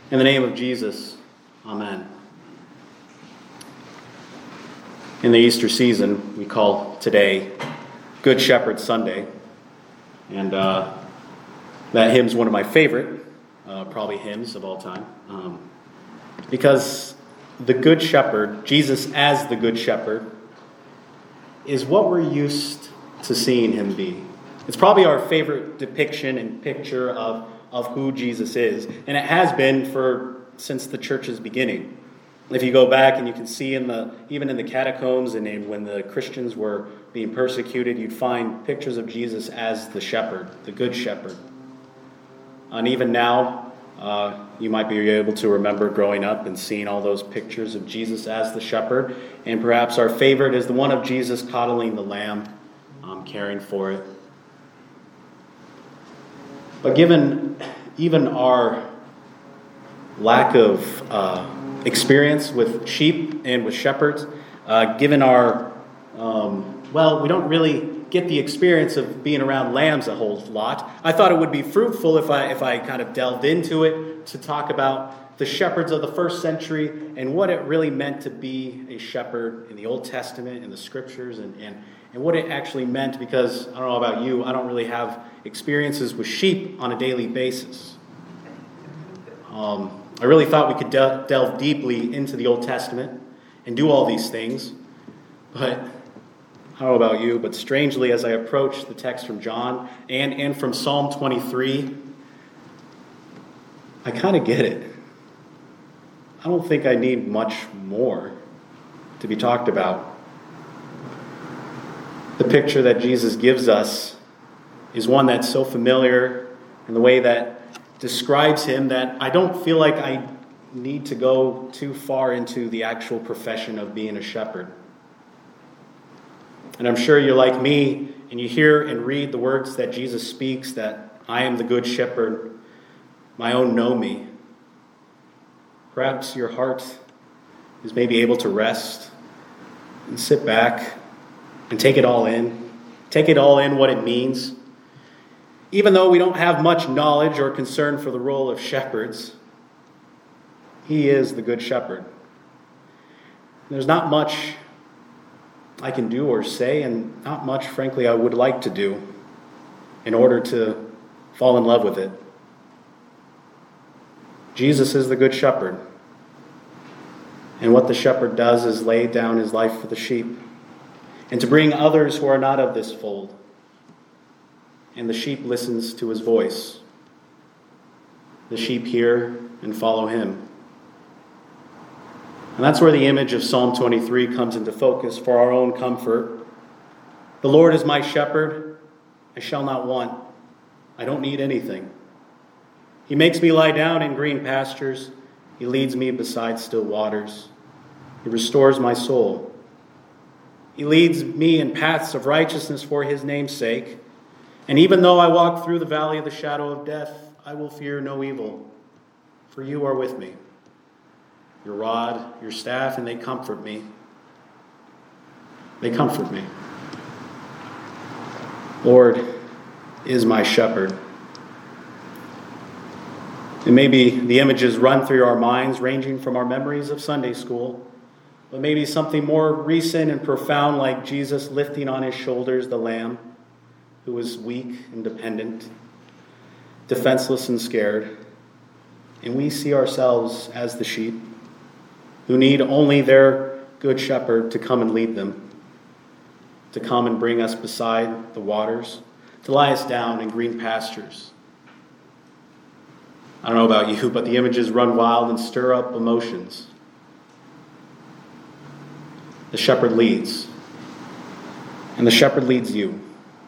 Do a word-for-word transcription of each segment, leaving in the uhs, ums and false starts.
In the name of Jesus, amen. In the Easter season, we call today Good Shepherd Sunday. And uh, that hymn's one of my favorite, uh, probably hymns of all time. Um, because the Good Shepherd, Jesus as the Good Shepherd, is what we're used to seeing him be. It's probably our favorite depiction and picture of of who Jesus is. And it has been for since the church's beginning. If you go back and you can see in the even in the catacombs and in, when the Christians were being persecuted, you'd find pictures of Jesus as the shepherd, the good shepherd. And even now, uh, you might be able to remember growing up and seeing all those pictures of Jesus as the shepherd. And perhaps our favorite is the one of Jesus coddling the lamb, um, caring for it. But given even our lack of uh, experience with sheep and with shepherds, uh, given our, um, well, we don't really get the experience of being around lambs a whole lot, I thought it would be fruitful if I if I kind of delved into it to talk about the shepherds of the first century and what it really meant to be a shepherd in the Old Testament, in the scriptures, and, and, and what it actually meant, because I don't know about you, I don't really have experiences with sheep on a daily basis. Um, I really thought we could de- delve deeply into the Old Testament and do all these things, but I don't know about you, but strangely, as I approach the text from John and, and from Psalm twenty-three, I kind of get it. I don't think I need much more to be talked about. The picture that Jesus gives us is one that's so familiar in the way that describes him that I don't feel like I need to go too far into the actual profession of being a shepherd. And I'm sure you're like me and you hear and read the words that Jesus speaks, that I am the good shepherd, my own know me. Perhaps your heart is maybe able to rest and sit back and take it all in. Take it all in what it means. Even though we don't have much knowledge or concern for the role of shepherds, he is the good shepherd. There's not much I can do or say, and not much, frankly, I would like to do in order to fall in love with it. Jesus is the good shepherd. And what the shepherd does is lay down his life for the sheep and to bring others who are not of this fold. And the sheep listens to his voice. The sheep hear and follow him. And that's where the image of Psalm twenty-three comes into focus for our own comfort. The Lord is my shepherd, I shall not want. I don't need anything. He makes me lie down in green pastures. He leads me beside still waters. He restores my soul. He leads me in paths of righteousness for his name's sake. And even though I walk through the valley of the shadow of death, I will fear no evil, for you are with me. Your rod, your staff, and they comfort me. They comfort me. Lord is my shepherd. And maybe the images run through our minds, ranging from our memories of Sunday school, but maybe something more recent and profound, like Jesus lifting on his shoulders the lamb who was weak and dependent, defenseless and scared. And we see ourselves as the sheep who need only their good shepherd to come and lead them, to come and bring us beside the waters, to lie us down in green pastures. I don't know about you, but the images run wild and stir up emotions. The shepherd leads, and the shepherd leads you.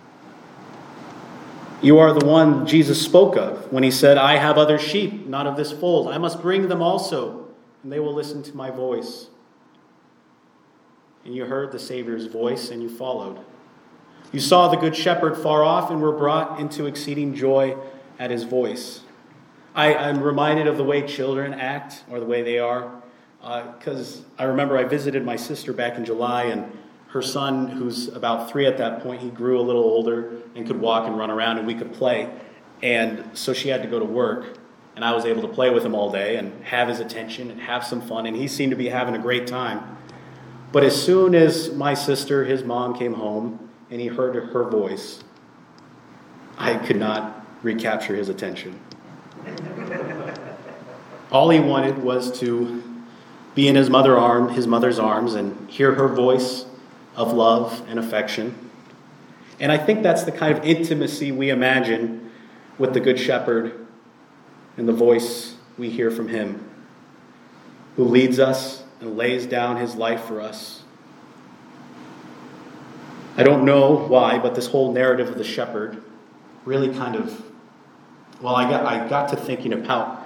You are the one Jesus spoke of when he said, I have other sheep, not of this fold. I must bring them also, and they will listen to my voice. And you heard the Savior's voice, and you followed. You saw the good shepherd far off and were brought into exceeding joy at his voice. I, I'm reminded of the way children act, or the way they are, because uh, I remember I visited my sister back in July, and her son, who's about three at that point, he grew a little older and could walk and run around, and we could play. And so she had to go to work. and I was able to play with him all day and have his attention and have some fun, and he seemed to be having a great time. But as soon as my sister, his mom, came home and he heard her voice, I could not recapture his attention. All he wanted was to be in his mother arm, his mother's arms and hear her voice of love and affection. And I think that's the kind of intimacy we imagine with the Good Shepherd and the voice we hear from him, who leads us and lays down his life for us. I don't know why, but this whole narrative of the shepherd really kind of, well, I got I got to thinking about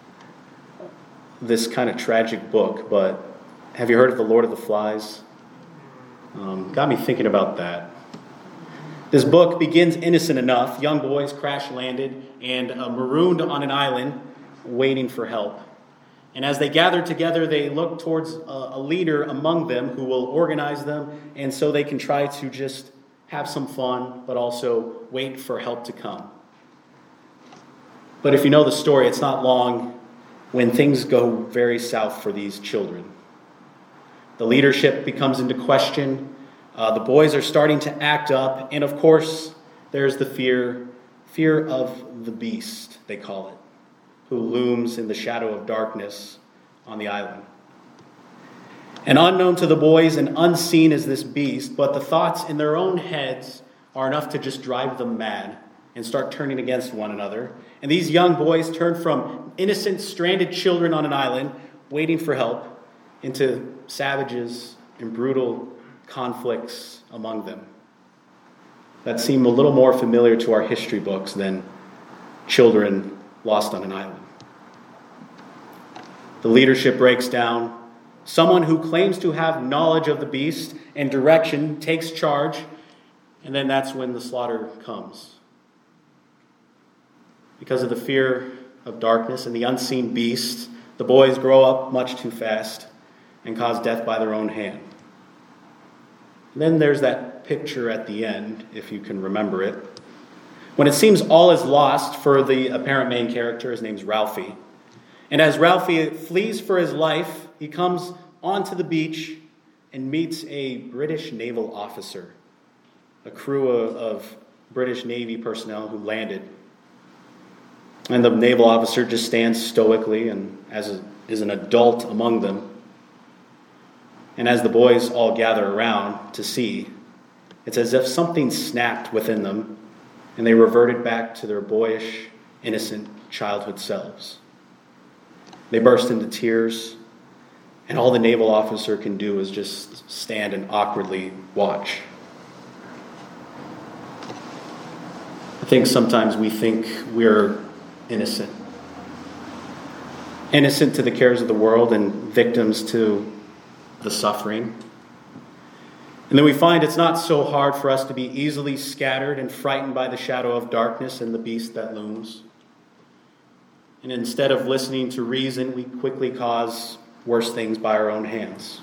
this kind of tragic book, but have you heard of The Lord of the Flies? Um, got me thinking about that. This book begins innocent enough. Young boys crash landed and uh, marooned on an island waiting for help. And as they gather together, they look towards a, a leader among them who will organize them, and so they can try to just have some fun, but also wait for help to come. But if you know the story, it's not long when things go very south for these children. The leadership becomes into question. Uh, the boys are starting to act up. And of course, there's the fear, fear of the beast, they call it, who looms in the shadow of darkness on the island. And unknown to the boys and unseen is this beast, but the thoughts in their own heads are enough to just drive them mad and start turning against one another. And these young boys turn from innocent, stranded children on an island waiting for help into savages and brutal conflicts among them that seem a little more familiar to our history books than children lost on an island. The leadership breaks down. Someone who claims to have knowledge of the beast and direction takes charge, and then that's when the slaughter comes. Because of the fear of darkness and the unseen beast, the boys grow up much too fast and cause death by their own hand. And then there's that picture at the end, if you can remember it, when it seems all is lost for the apparent main character. His name's Ralphie. And as Ralphie flees for his life, he comes onto the beach and meets a British naval officer, a crew of, of British Navy personnel who landed. And the naval officer just stands stoically and as a, is an adult among them. And as the boys all gather around to see, it's as if something snapped within them and they reverted back to their boyish, innocent childhood selves. They burst into tears, and all the naval officer can do is just stand and awkwardly watch. I think sometimes we think we're innocent. Innocent to the cares of the world and victims to the suffering. And then we find it's not so hard for us to be easily scattered and frightened by the shadow of darkness and the beast that looms. And instead of listening to reason, we quickly cause worse things by our own hands.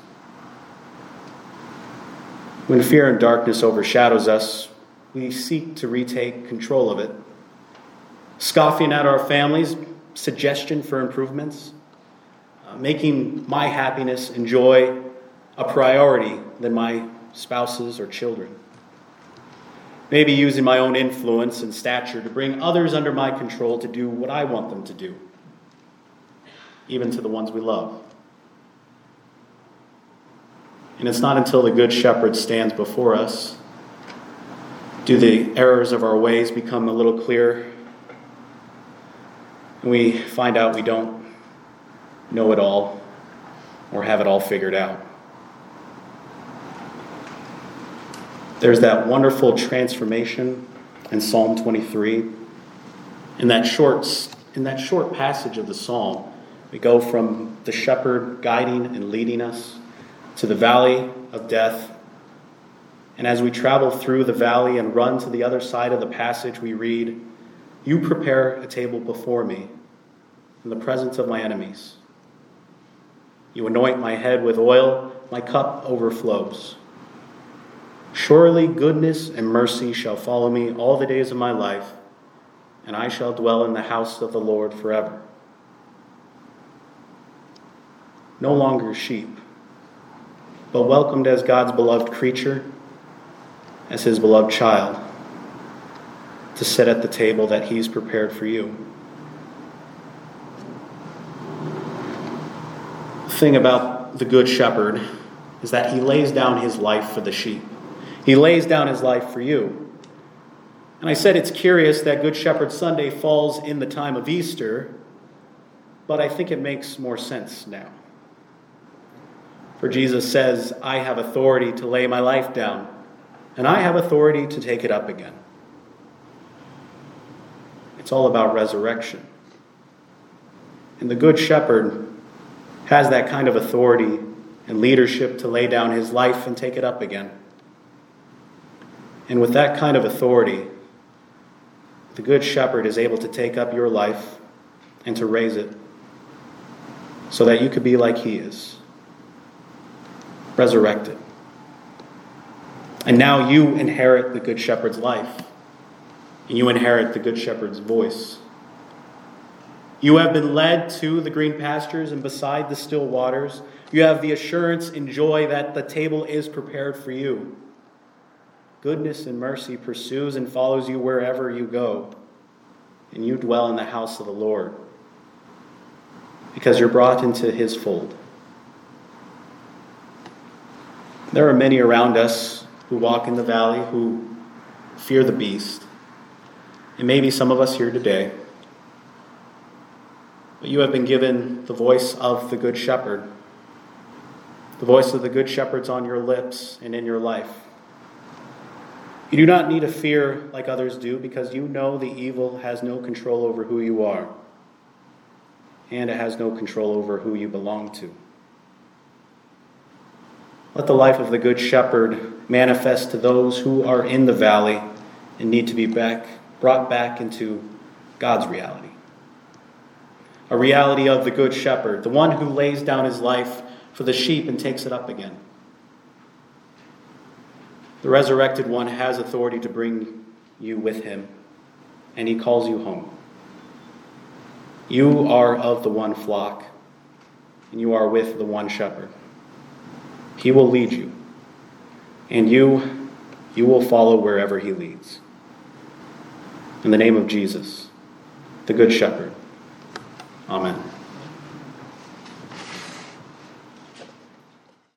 When fear and darkness overshadows us, we seek to retake control of it, scoffing at our families' suggestion for improvements, uh, making my happiness and joy a priority than my spouse's or children. Maybe using my own influence and stature to bring others under my control to do what I want them to do, even to the ones we love. And it's not until the Good Shepherd stands before us do the errors of our ways become a little clearer, and we find out we don't know it all or have it all figured out. There's that wonderful transformation in Psalm twenty-three. In that short, in that short passage of the psalm, we go from the shepherd guiding and leading us to the valley of death. And as we travel through the valley and run to the other side of the passage, we read, "You prepare a table before me in the presence of my enemies. You anoint my head with oil, my cup overflows. Surely goodness and mercy shall follow me all the days of my life, and I shall dwell in the house of the Lord forever." no longer sheep, but welcomed as God's beloved creature, as his beloved child, to sit at the table that he's prepared for you. The thing about the Good Shepherd is that he lays down his life for the sheep. He lays down his life for you. And I said it's curious that Good Shepherd Sunday falls in the time of Easter, but I think it makes more sense now. For Jesus says, I have authority to lay my life down, and I have authority to take it up again. It's all about resurrection. And the Good Shepherd has that kind of authority and leadership to lay down his life and take it up again. And with that kind of authority, the Good Shepherd is able to take up your life and to raise it so that you could be like he is, resurrected. And now you inherit the Good Shepherd's life, and you inherit the Good Shepherd's voice. You have been led to the green pastures and beside the still waters. You have the assurance and joy that the table is prepared for you. Goodness and mercy pursues and follows you wherever you go, and you dwell in the house of the Lord because you're brought into his fold. There are many around us who walk in the valley who fear the beast, and maybe some of us here today. But you have been given the voice of the Good Shepherd. The voice of the Good Shepherd's on your lips and in your life. You do not need to fear like others do because you know the evil has no control over who you are, and it has no control over who you belong to. Let the life of the Good Shepherd manifest to those who are in the valley and need to be back, brought back into God's reality. A reality of the Good Shepherd, the one who lays down his life for the sheep and takes it up again. The resurrected one has authority to bring you with him, and he calls you home. You are of the one flock, and you are with the one shepherd. He will lead you, and you, you will follow wherever he leads. In the name of Jesus, the Good Shepherd. Amen.